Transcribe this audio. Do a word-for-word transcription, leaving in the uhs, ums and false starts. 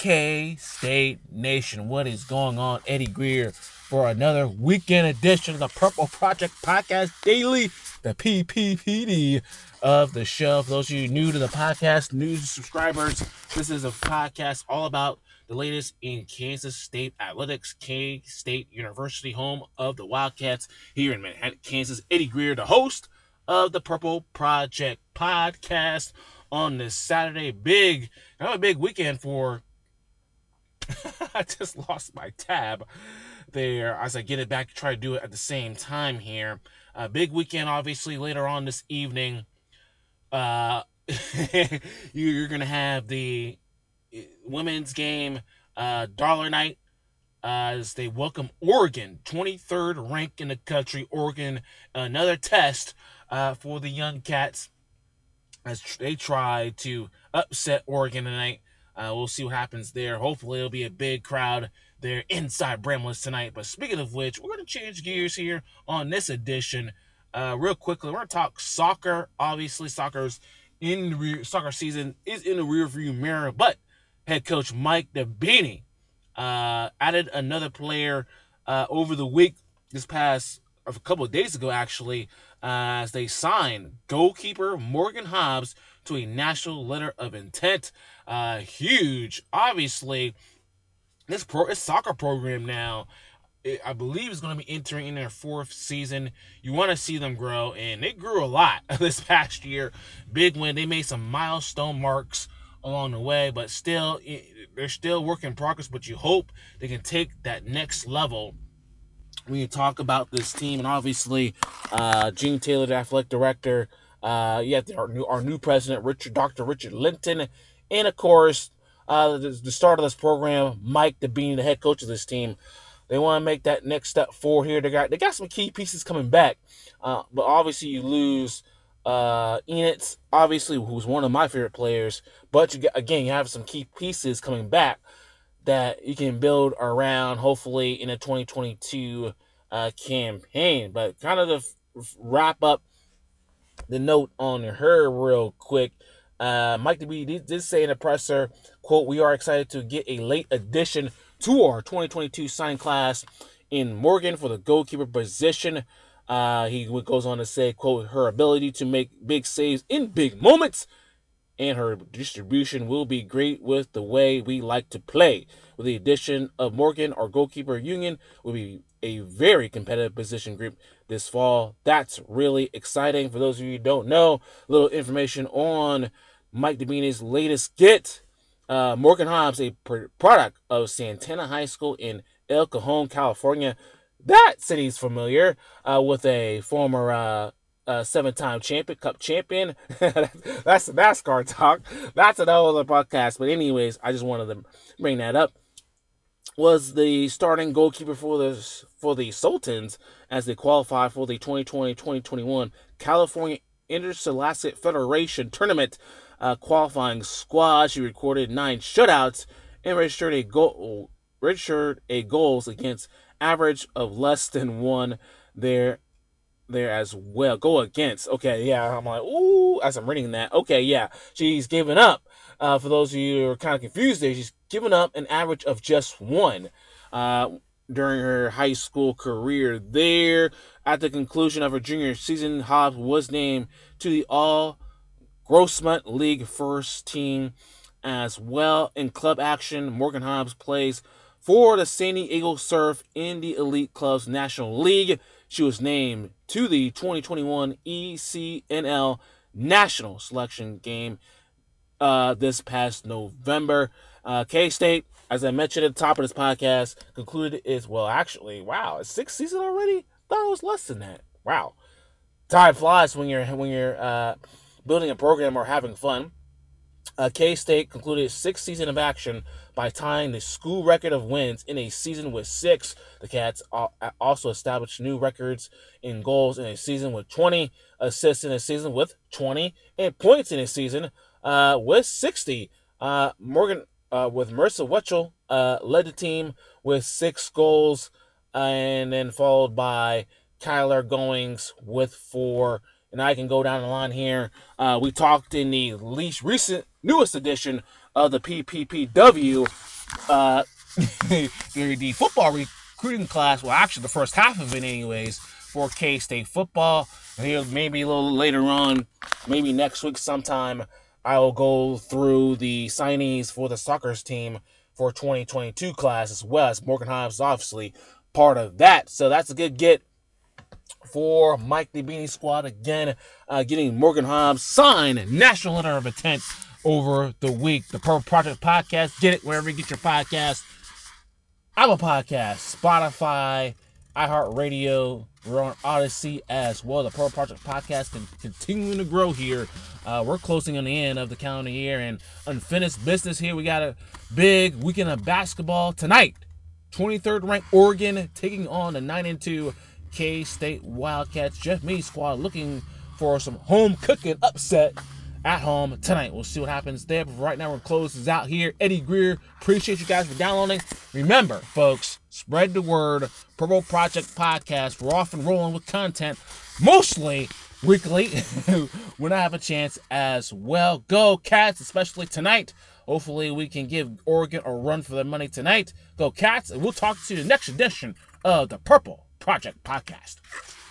K-State Nation, what is going on? Eddie Greer for another weekend edition of the Purple Project Podcast Daily, the P P P D of the show. For those of you new to the podcast, new subscribers, this is a podcast all about the latest in Kansas State athletics. K-State University, home of the Wildcats here in Manhattan, Kansas. Eddie Greer, the host of the Purple Project Podcast on this Saturday. Big, another big weekend for I just lost my tab there as I get it back to try to do it at the same time here. A big weekend, obviously, later on this evening. Uh, you're going to have the women's game, uh, Dollar Night, uh, as they welcome Oregon, twenty-third ranked in the country. Oregon, another test uh, for the young cats as they try to upset Oregon tonight. Uh, we'll see what happens there. Hopefully, it'll be a big crowd there inside Bramlett tonight. But speaking of which, we're going to change gears here on this edition. Uh, real quickly, we're going to talk soccer. Obviously, soccer's in the rear, soccer season is in the rearview mirror. But head coach Mike Dabini uh, added another player uh, over the week. This past a couple of days ago, actually, uh, as they signed goalkeeper Morgan Hobbs to a national letter of intent. Uh, huge. Obviously, this pro this soccer program now, it, I believe, is going to be entering in their fourth season. You want to see them grow, and they grew a lot this past year. Big win. They made some milestone marks along the way, but still, they're still work in progress. But you hope they can take that next level when you talk about this team. And obviously, uh, Gene Taylor, the athletic director, uh, you have our new our new president, Richard Doctor Richard Linton, and of course, uh, the, the start of this program, Mike Dabini, the head coach of this team. They want to make that next step forward here. They got they got some key pieces coming back, uh, but obviously you lose uh, Enix, obviously, who's one of my favorite players. But you get, again, you have some key pieces coming back that you can build around, hopefully, in a twenty twenty-two uh, campaign. But kind of to f- wrap up the note on her real quick, uh, Mike DeBee did, did say in a presser, quote, "We are excited to get a late addition to our twenty twenty-two signing class in Morgan for the goalkeeper position." Uh, he goes on to say, quote, "Her ability to make big saves in big moments and her distribution will be great with the way we like to play. With the addition of Morgan, our goalkeeper union will be a very competitive position group this fall." That's really exciting. For those of you who don't know, a little information on Mike Dabini's latest get. Uh, Morgan Hobbs, a pr- product of Santana High School in El Cajon, California. That city's familiar uh, with a former uh, uh, seven-time champion, Cup champion. That's the NASCAR talk. That's another podcast. But anyways, I just wanted to bring that up. Was the starting goalkeeper for the for the Sultans as they qualify for the twenty twenty twenty twenty-one California Interscholastic Federation Tournament uh, qualifying squad. She recorded nine shutouts and registered a goal registered a goals against average of less than one there there as well. Go against. Okay, yeah. I'm like, ooh, as I'm reading that. Okay, yeah. She's given up. Uh, for those of you who are kind of confused there, she's given up an average of just one uh, during her high school career there. At the conclusion of her junior season, Hobbs was named to the All Grossmont League first team as well. In club action, Morgan Hobbs plays for the San Diego Surf in the Elite Clubs National League. She was named to the twenty twenty-one E C N L National Selection Game uh, this past November. Uh, K-State, as I mentioned at the top of this podcast, concluded its, well, actually, wow, it's sixth season already? Thought it was less than that. Wow. Time flies when you're when you're uh, building a program or having fun. Uh, K-State concluded its sixth season of action by tying the school record of wins in a season with six. The Cats also established new records in goals in a season with twenty, assists in a season with twenty, and points in a season uh, with sixty. Uh, Morgan, uh, with Mercer Wetchell, uh, led the team with six goals, uh, and then followed by Kyler Goings with four. And I can go down the line here. Uh, we talked in the least recent, newest edition of the P P P W uh, the, the football recruiting class, well, actually the first half of it anyways, for K-State football. Maybe a little later on, maybe next week sometime, I will go through the signees for the soccer team for twenty twenty-two class as well, as Morgan Hives is obviously part of that. So that's a good get for Mike the Beanie Squad. Again, uh, getting Morgan Hobbs signed national letter of intent over the week. The Purple Project Podcast. Get it wherever you get your podcast. Apple Podcast, Spotify, iHeartRadio. We're on Odyssey as well. The Purple Project Podcast can continuing to grow here. Uh, we're closing on the end of the calendar year and unfinished business here. We got a big weekend of basketball tonight. twenty-third ranked Oregon taking on the nine and two K-State Wildcats. Jeff Meade Squad looking for some home cooking upset at home tonight. We'll see what happens there. But right now, we're closing this out here. Eddie Greer, appreciate you guys for downloading. Remember, folks, spread the word. Purple Project Podcast. We're off and rolling with content, mostly weekly when I have a chance as well. Go Cats, especially tonight. Hopefully, we can give Oregon a run for their money tonight. Go Cats, and we'll talk to you in the next edition of the Purple Project Podcast.